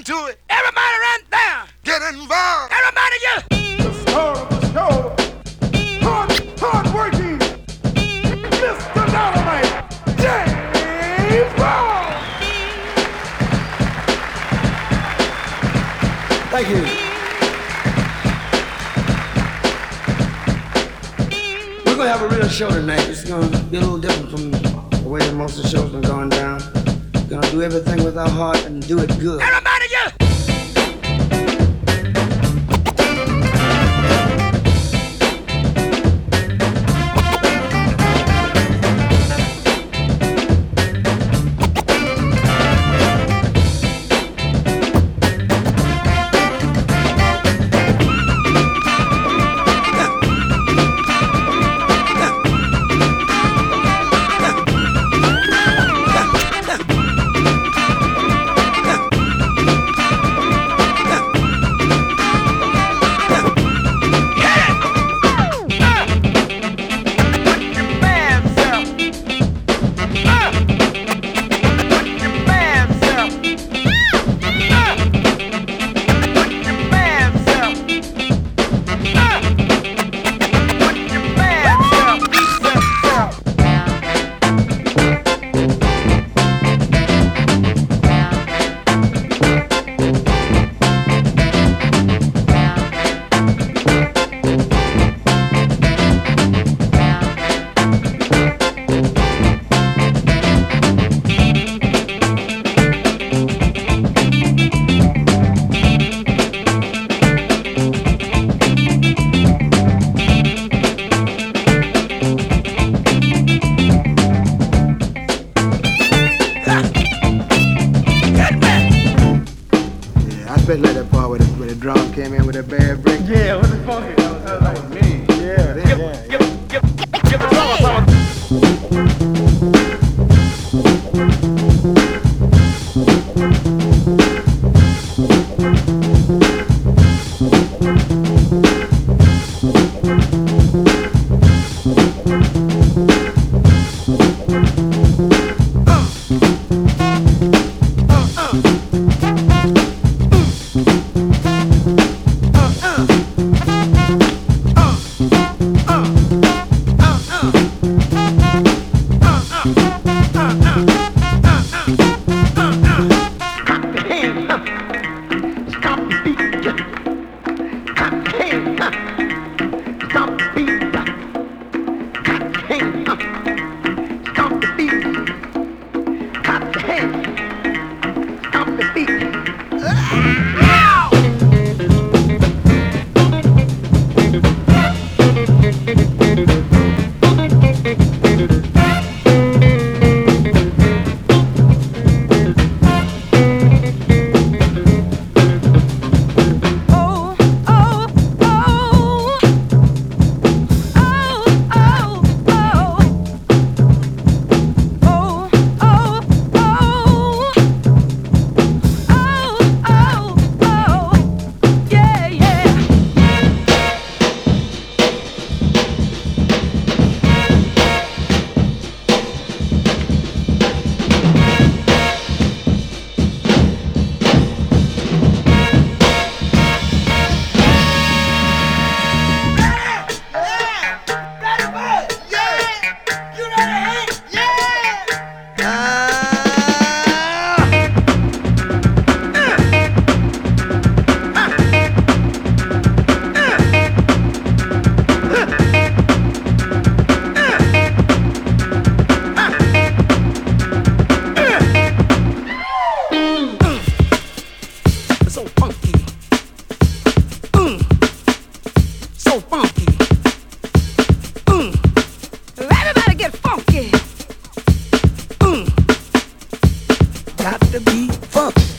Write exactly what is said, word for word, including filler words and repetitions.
to it. Everybody right there. Get involved. Everybody just. The star of the show. Hard, hard working. Mister Dynamite. James Brown. Thank you. We're gonna have a real show tonight. It's gonna be a little different from the way that most of the show's been going down. We're gonna do everything with our heart and do it good. Everybody just. Got to be funk.